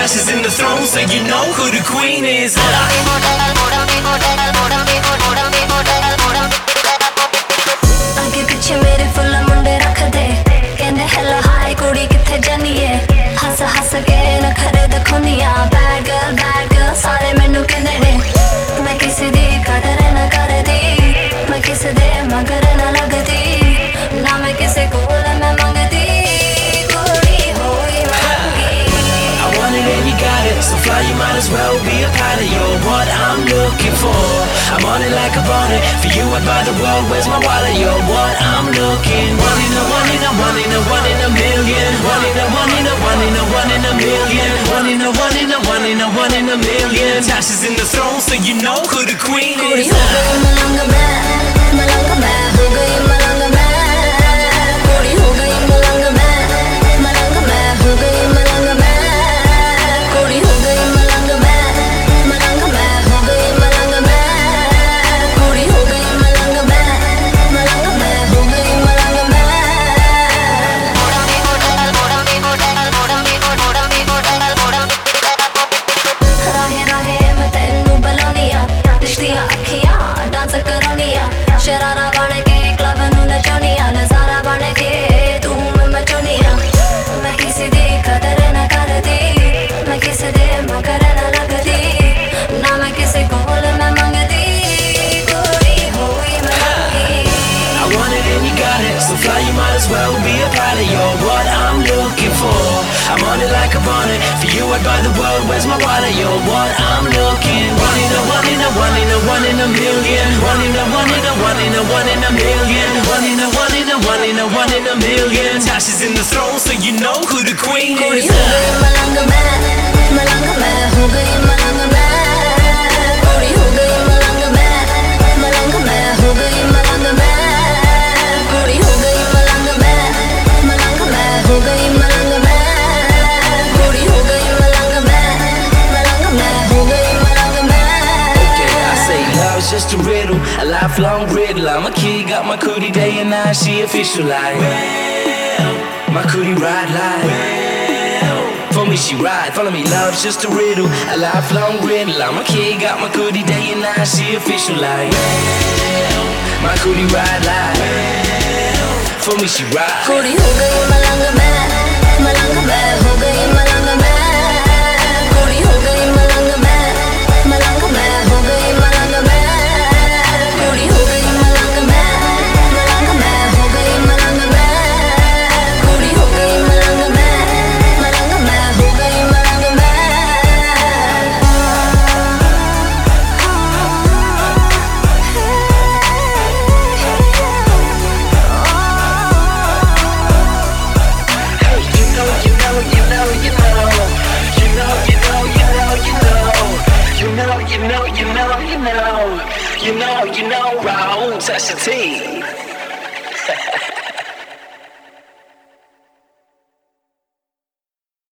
Tasha's in the throne, so you know who the queen is. आगे पीछे मेरे full मुंडे रख दे कहंदे हेलो हाय कुड़ी किथे जानी है हस हस के नखरे दिखाउनिया बैड गर्ल सारे मैनू कहंदे ने मैं किसी दी कदर ना करदी मैं किसी दे मगर ना लगदी ना मैं किसी कोल मैं मंगदी कुड़ी होई मंगी I want it and you got it, so fly you might as well be a pilot. You're what I'm looking for. I'm on it like I bought it. For you I'd buy the world, where's my wallet? You're what I'm looking. One in a one in a one in a one in a million. One in a one in a one in a one in a million. One in a one in a one in a one in a million. Tasha's in the throne, so you know who the queen कुड़ी is. हो गई मलंग मैं हो गई मलंग मैं कुड़ी हो गई मलंग मैं हो गई मलंग मैं कुड़ी हो गई मलंग मैं हो गई मलंग मैं कुड़ी हो गई मलंग मैं हो गई मलंग मैं राहे राहे मैं तेनू बुलानिया दिखदियां अखियां डांस करानिया शरारा बन के क्लब नू नचानिया नजारा बन के धूम मचानिया मैं किसी दी कदर ना करदी मैं किसी दे मगर ना लगदी ना मैं किसी कोल मैं मंगदी कुड़ी होई मंगी I want it and you got it, so fly you might as well be a pilot. You're what I'm looking for. I'm on it like I want it. For you I'd buy the world, where's my wallet? You're what I'm looking. One in a one in a one in a one in a million. One in a one in a one in a one in a million. One in a one in a one in a one in a million. Tasha's in the throne, so you know who the queen कुड़ी is. हो गई मलंग मैं हो गई मलंग मैं कुड़ी हो गई मलंग मैं हो गई मलंग मैं कुड़ी हो गई मलंग मैं हो गई मलंग मैं कुड़ी हो गई मलंग मैं हो गई मलंग मैं Okay, I say love's just a riddle, a lifelong riddle. I'm a kid, got my cootie day and night, she official like my cootie ride like for me she ride, follow me, love's just a riddle, a lifelong riddle. I'm a kid, got my cootie day and night, she official like my cootie ride like for me she ride. कुड़ी हो गई मलंग मैं हो गई मलंग मैं कुड़ी हो गई मलंग मैं हो गई मलंग मैं कुड़ी हो गई मलंग मैं हो गई मलंग मैं कुड़ी हो गई मलंग मैं हो गई मलंग मैं You know, Raul Tasha T.